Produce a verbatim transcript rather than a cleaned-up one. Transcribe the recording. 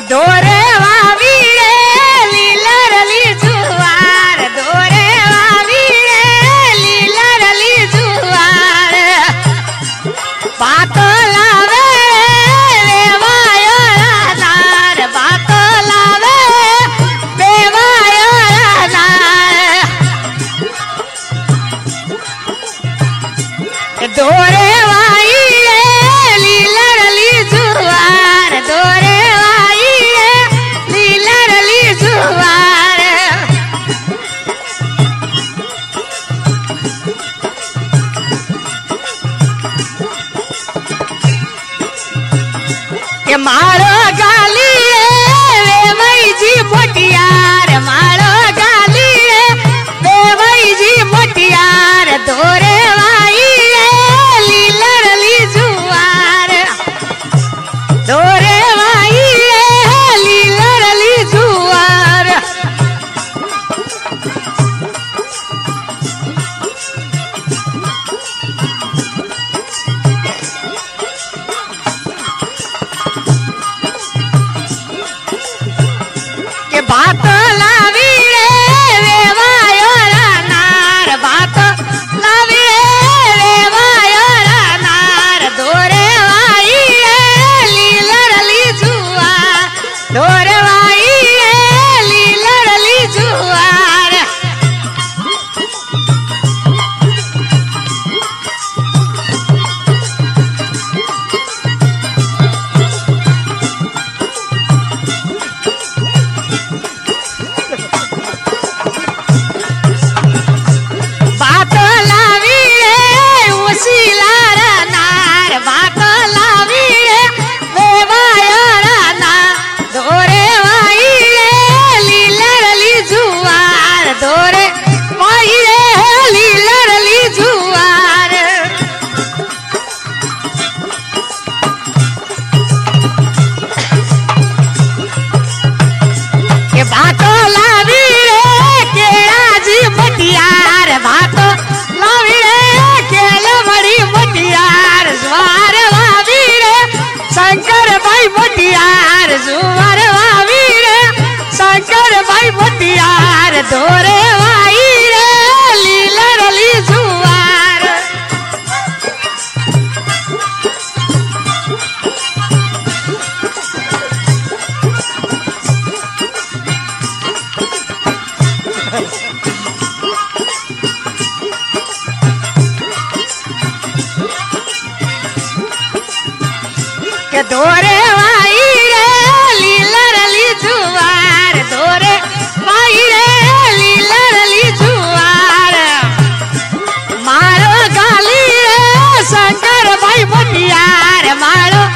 दोरे वावी रे लीलरली जुवार दोरे वावी रे लीलरली जुवार बात लावे देवायो नार बात लावे देवायो नार दोरे वाई रे लीलरली जुवार दोरे मारो गाली रे मई जी मोटियार मारो गाली रे मई जी मोटियार दोरे वाई रे लीलरली जुवार दोरे वाई रे लीलरली जुवार बात लावी रे देवायो नार बात लावी रे देवायो नार दोरे वाई रे लीलरली जुवार दोरे वाई रे लीलरली जुवार दोरे वाई रे लीलरली जुवार के बातो लावी रे केड़ा जी मोटियार बातो लावी रे केला बड़ी मोटियार जुवार वावी रे शंकर भाई मोटियार जुवार वावी रे शंकर भाई मोटियार दोरे वाई रे लीलरली जुवार के दोरे वाई रे लीलरली जुवार दोरे वाई रे लीलरली जुवार मारो गाली रे शंकर भाई मोटियार मारो